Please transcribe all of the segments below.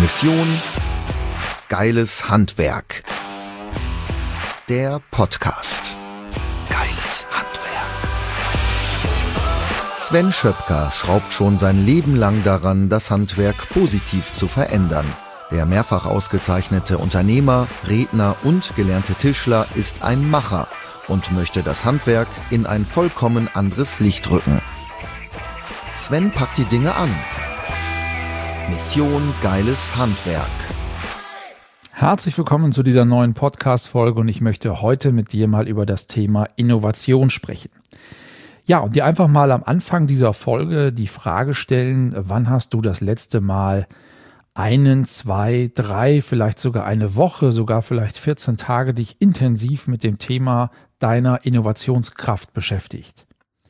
Mission Geiles Handwerk. Der Podcast. Geiles Handwerk. Sven Schöpker schraubt schon sein Leben lang daran, das Handwerk positiv zu verändern. Der mehrfach ausgezeichnete Unternehmer, Redner und gelernte Tischler ist ein Macher und möchte das Handwerk in ein vollkommen anderes Licht rücken. Sven packt die Dinge an. Mission Geiles Handwerk. Herzlich willkommen zu dieser neuen Podcast-Folge und ich möchte heute mit dir mal über das Thema Innovation sprechen. Ja, und dir einfach mal am Anfang dieser Folge die Frage stellen, wann hast du das letzte Mal 1, 2, 3, vielleicht sogar eine Woche, sogar vielleicht 14 Tage dich intensiv mit dem Thema deiner Innovationskraft beschäftigt?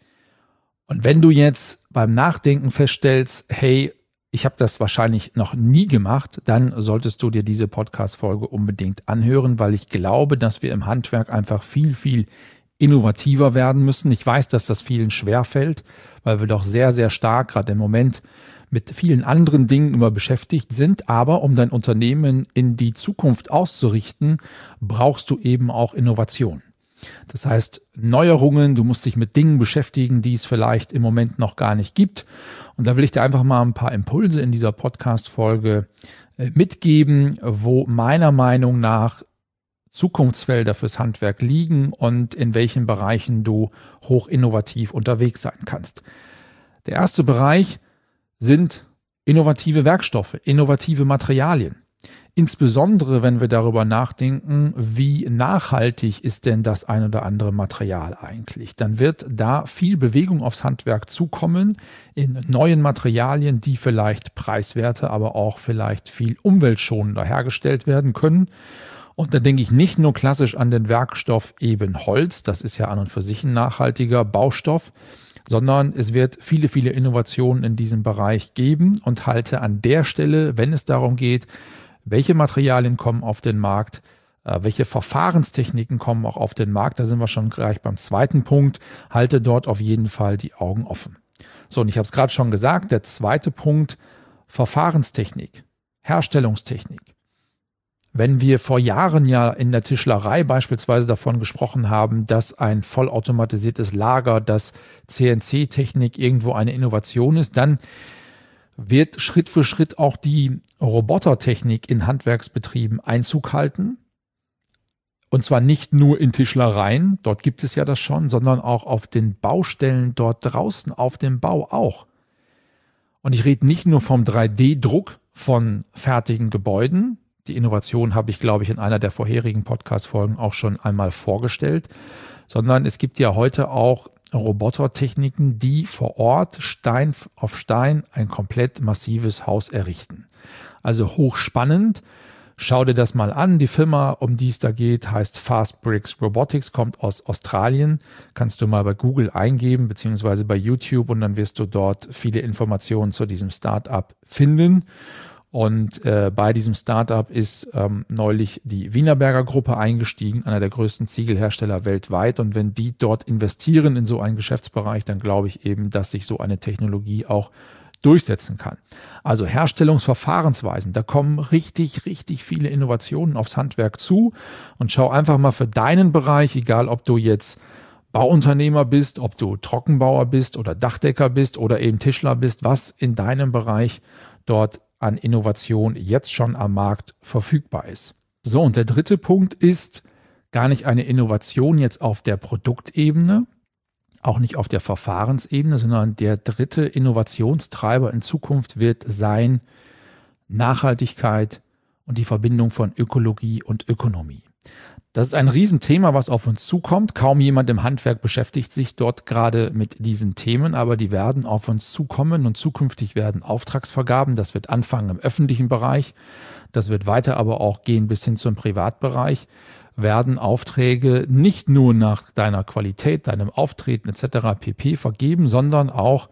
Und wenn du jetzt beim Nachdenken feststellst, hey, ich habe das wahrscheinlich noch nie gemacht, dann solltest du dir diese Podcast-Folge unbedingt anhören, weil ich glaube, dass wir im Handwerk einfach viel, viel innovativer werden müssen. Ich weiß, dass das vielen schwerfällt, weil wir doch sehr, sehr stark gerade im Moment mit vielen anderen Dingen immer beschäftigt sind. Aber um dein Unternehmen in die Zukunft auszurichten, brauchst du eben auch Innovation. Das heißt, Neuerungen, du musst dich mit Dingen beschäftigen, die es vielleicht im Moment noch gar nicht gibt. Und da will ich dir einfach mal ein paar Impulse in dieser Podcast-Folge mitgeben, wo meiner Meinung nach Zukunftsfelder fürs Handwerk liegen und in welchen Bereichen du hoch innovativ unterwegs sein kannst. Der erste Bereich sind innovative Werkstoffe, innovative Materialien. Insbesondere, wenn wir darüber nachdenken, wie nachhaltig ist denn das ein oder andere Material eigentlich? Dann wird da viel Bewegung aufs Handwerk zukommen in neuen Materialien, die vielleicht preiswerter, aber auch vielleicht viel umweltschonender hergestellt werden können. Und da denke ich nicht nur klassisch an den Werkstoff eben Holz, das ist ja an und für sich ein nachhaltiger Baustoff, sondern es wird viele, viele Innovationen in diesem Bereich geben und halte an der Stelle, wenn es darum geht, welche Materialien kommen auf den Markt, welche Verfahrenstechniken kommen auch auf den Markt, da sind wir schon gleich beim zweiten Punkt, halte dort auf jeden Fall die Augen offen. So, und ich habe es gerade schon gesagt, der zweite Punkt, Verfahrenstechnik, Herstellungstechnik. Wenn wir vor Jahren ja in der Tischlerei beispielsweise davon gesprochen haben, dass ein vollautomatisiertes Lager, dass CNC-Technik irgendwo eine Innovation ist, dann wird Schritt für Schritt auch die Robotertechnik in Handwerksbetrieben Einzug halten. Und zwar nicht nur in Tischlereien, dort gibt es ja das schon, sondern auch auf den Baustellen dort draußen auf dem Bau auch. Und ich rede nicht nur vom 3D-Druck von fertigen Gebäuden. Die Innovation habe ich, glaube ich, in einer der vorherigen Podcast-Folgen auch schon einmal vorgestellt, sondern es gibt ja heute auch Robotertechniken, die vor Ort Stein auf Stein ein komplett massives Haus errichten. Also hochspannend. Schau dir das mal an. Die Firma, um die es da geht, heißt Fast Bricks Robotics, kommt aus Australien. Kannst du mal bei Google eingeben, beziehungsweise bei YouTube, und dann wirst du dort viele Informationen zu diesem Startup finden. Und bei diesem Startup ist neulich die Wienerberger Gruppe eingestiegen, einer der größten Ziegelhersteller weltweit. Und wenn die dort investieren in so einen Geschäftsbereich, dann glaube ich eben, dass sich so eine Technologie auch durchsetzen kann. Also Herstellungsverfahrensweisen, da kommen richtig, richtig viele Innovationen aufs Handwerk zu. Und schau einfach mal für deinen Bereich, egal ob du jetzt Bauunternehmer bist, ob du Trockenbauer bist oder Dachdecker bist oder eben Tischler bist, was in deinem Bereich dort an Innovation jetzt schon am Markt verfügbar ist. So, und der dritte Punkt ist gar nicht eine Innovation jetzt auf der Produktebene, auch nicht auf der Verfahrensebene, sondern der dritte Innovationstreiber in Zukunft wird sein Nachhaltigkeit und die Verbindung von Ökologie und Ökonomie. Das ist ein Riesenthema, was auf uns zukommt. Kaum jemand im Handwerk beschäftigt sich dort gerade mit diesen Themen, aber die werden auf uns zukommen und zukünftig werden Auftragsvergaben. Das wird anfangen im öffentlichen Bereich, das wird weiter aber auch gehen bis hin zum Privatbereich, werden Aufträge nicht nur nach deiner Qualität, deinem Auftreten etc. pp. Vergeben, sondern auch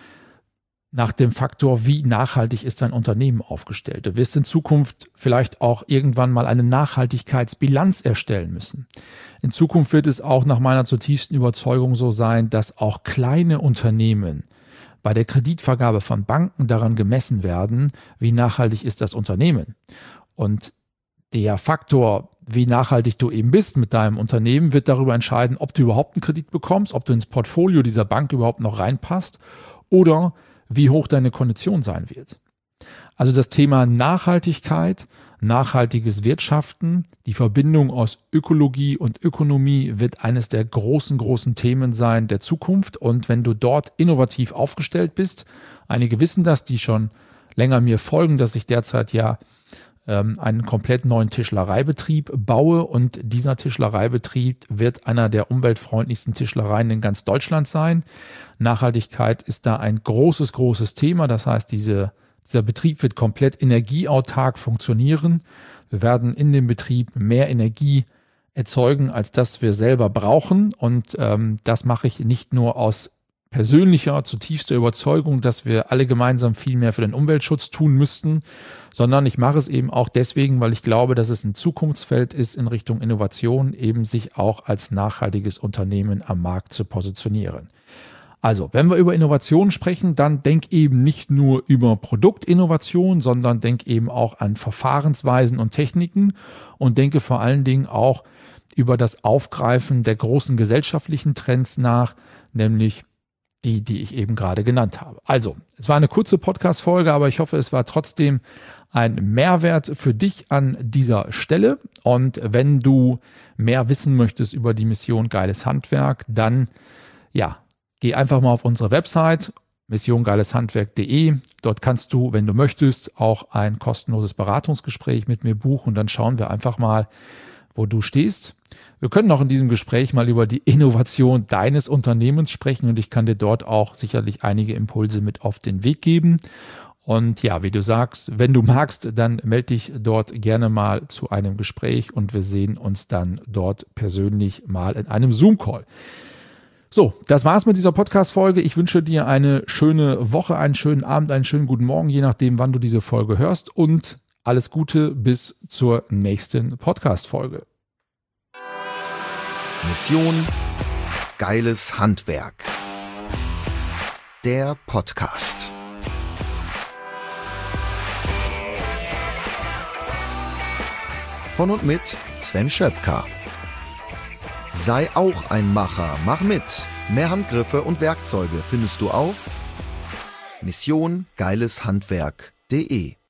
nach dem Faktor, wie nachhaltig ist dein Unternehmen aufgestellt. Du wirst in Zukunft vielleicht auch irgendwann mal eine Nachhaltigkeitsbilanz erstellen müssen. In Zukunft wird es auch nach meiner zutiefsten Überzeugung so sein, dass auch kleine Unternehmen bei der Kreditvergabe von Banken daran gemessen werden, wie nachhaltig ist das Unternehmen. Und der Faktor, wie nachhaltig du eben bist mit deinem Unternehmen, wird darüber entscheiden, ob du überhaupt einen Kredit bekommst, ob du ins Portfolio dieser Bank überhaupt noch reinpasst oder wie hoch deine Kondition sein wird. Also das Thema Nachhaltigkeit, nachhaltiges Wirtschaften, die Verbindung aus Ökologie und Ökonomie wird eines der großen Themen sein der Zukunft. Und wenn du dort innovativ aufgestellt bist, einige wissen das, die schon länger mir folgen, dass ich derzeit ja einen komplett neuen Tischlereibetrieb baue, und dieser Tischlereibetrieb wird einer der umweltfreundlichsten Tischlereien in ganz Deutschland sein. Nachhaltigkeit ist da ein großes Thema. Das heißt, dieser Betrieb wird komplett energieautark funktionieren. Wir werden in dem Betrieb mehr Energie erzeugen, als das wir selber brauchen. Und das mache ich nicht nur aus persönlicher, zutiefster Überzeugung, dass wir alle gemeinsam viel mehr für den Umweltschutz tun müssten, sondern ich mache es eben auch deswegen, weil ich glaube, dass es ein Zukunftsfeld ist in Richtung Innovation, eben sich auch als nachhaltiges Unternehmen am Markt zu positionieren. Also, wenn wir über Innovation sprechen, dann denk eben nicht nur über Produktinnovation, sondern denk eben auch an Verfahrensweisen und Techniken und denke vor allen Dingen auch über das Aufgreifen der großen gesellschaftlichen Trends nach, nämlich die ich eben gerade genannt habe. Also, es war eine kurze Podcast-Folge, aber ich hoffe, es war trotzdem ein Mehrwert für dich an dieser Stelle. Und wenn du mehr wissen möchtest über die Mission Geiles Handwerk, dann geh einfach mal auf unsere Website missiongeileshandwerk.de. Dort kannst du, wenn du möchtest, auch ein kostenloses Beratungsgespräch mit mir buchen. Und dann schauen wir einfach mal, wo du stehst. Wir können auch in diesem Gespräch mal über die Innovation deines Unternehmens sprechen und ich kann dir dort auch sicherlich einige Impulse mit auf den Weg geben. Und ja, wie du sagst, wenn du magst, dann melde dich dort gerne mal zu einem Gespräch und wir sehen uns dann dort persönlich mal in einem Zoom-Call. So, das war's mit dieser Podcast-Folge. Ich wünsche dir eine schöne Woche, einen schönen Abend, einen schönen guten Morgen, je nachdem, wann du diese Folge hörst, und alles Gute bis zur nächsten Podcast-Folge. Mission Geiles Handwerk. Der Podcast. Von und mit Sven Schöpker. Sei auch ein Macher, mach mit. Mehr Handgriffe und Werkzeuge findest du auf missiongeileshandwerk.de.